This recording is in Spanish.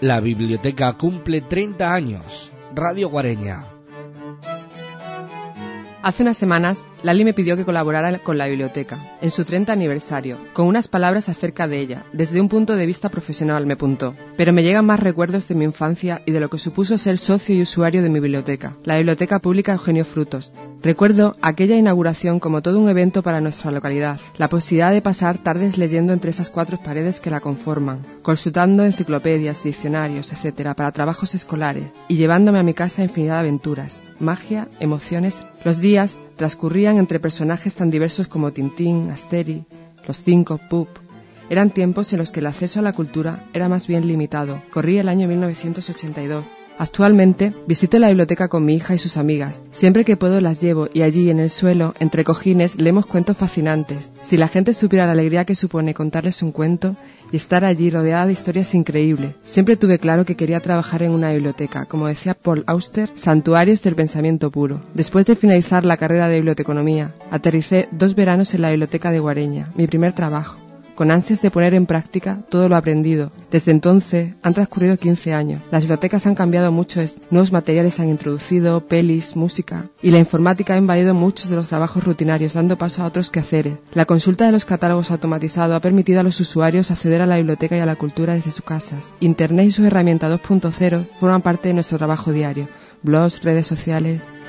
La biblioteca cumple 30 años. Radio Guareña. Hace unas semanas, Lali me pidió que colaborara con la biblioteca, en su 30 aniversario, con unas palabras acerca de ella, desde un punto de vista profesional, me apuntó. Pero me llegan más recuerdos de mi infancia y de lo que supuso ser socio y usuario de mi biblioteca, la Biblioteca Pública Eugenio Frutos. Recuerdo aquella inauguración como todo un evento para nuestra localidad, la posibilidad de pasar tardes leyendo entre esas 4 paredes que la conforman, consultando enciclopedias, diccionarios, etc. para trabajos escolares, y llevándome a mi casa infinidad de aventuras, magia, emociones. Los días transcurrían entre personajes tan diversos como Tintín, Asteri, Los Cinco, Pup. Eran tiempos en los que el acceso a la cultura era más bien limitado. Corría el año 1982. Actualmente visito la biblioteca con mi hija y sus amigas. Siempre que puedo las llevo y allí en el suelo, entre cojines, leemos cuentos fascinantes. Si la gente supiera la alegría que supone contarles un cuento y estar allí rodeada de historias increíbles. Siempre tuve claro que quería trabajar en una biblioteca, como decía Paul Auster, santuarios del pensamiento puro. Después de finalizar la carrera de biblioteconomía, aterricé 2 veranos en la biblioteca de Guareña, mi primer trabajo, con ansias de poner en práctica todo lo aprendido. Desde entonces han transcurrido 15 años. Las bibliotecas han cambiado mucho, nuevos materiales se han introducido, pelis, música, y la informática ha invadido muchos de los trabajos rutinarios, dando paso a otros quehaceres. La consulta de los catálogos automatizados ha permitido a los usuarios acceder a la biblioteca y a la cultura desde sus casas. Internet y sus herramientas 2.0 forman parte de nuestro trabajo diario. Blogs, redes sociales.